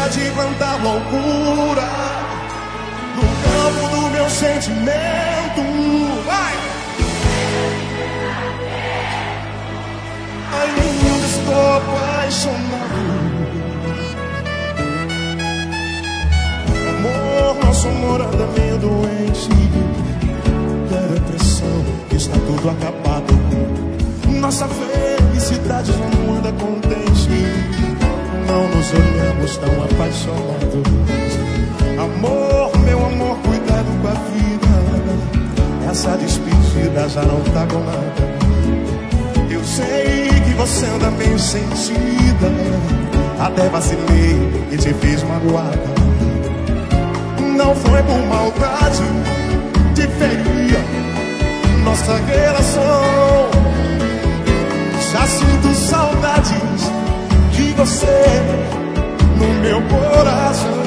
de plantar loucura no campo do meu sentimento. Vai! Ainda estou apaixonado. Amor, nosso amor anda meio doente. Depressão, está tudo acabado. Nossa felicidade já não anda contente. Não nos olhamos tão apaixonados. Amor, meu amor, cuidado com a vida. Essa despedida já não tá com nada. Eu sei que você anda meio sentida. Até vacilei e te fiz magoada. Não foi por maldade, te feria nossa relação. Já sinto saudades de você no meu coração.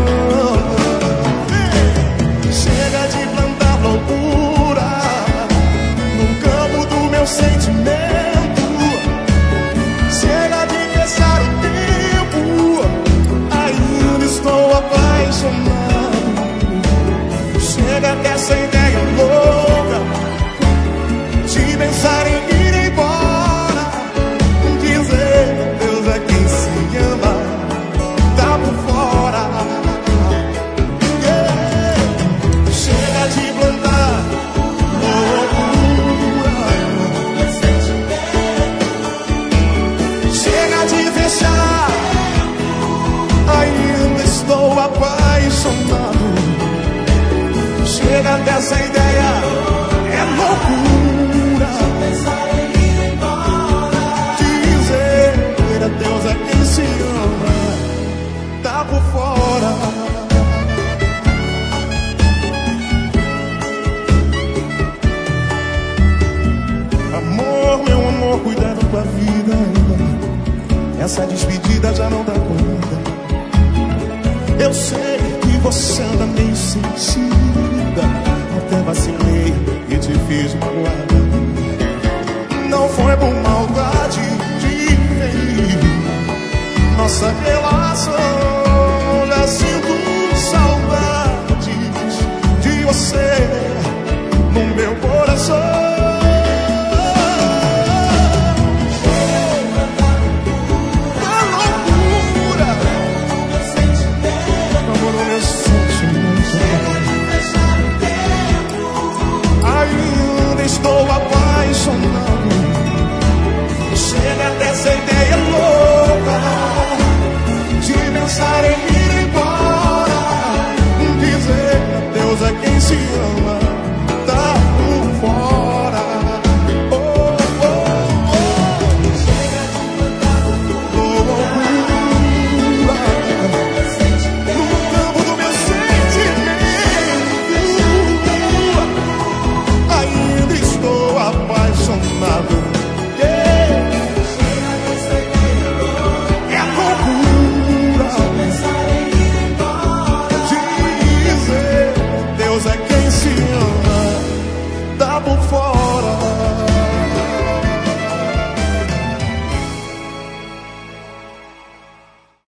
Chega de plantar loucura no campo do meu sentimento. Chega de deixar o tempo. Ainda estou apaixonado. Chega dessa ideia louca de pensar em ir embora. Dizer Deus é quem se ama, tá por fora. Chega de plantar loucura. Chega de fechar. Ainda estou apaixonado. Chega dessa ideia, é loucura. Dizer a Deus é quem se ama, tá por fora. Amor, meu amor, cuidado com a vida. Essa despedida já não dá conta. Eu sei que você anda meio sentida. Até vacilei e te fiz magoada. Não foi por maldade de ferir nossa relação. Já sinto saudades de você no meu coração.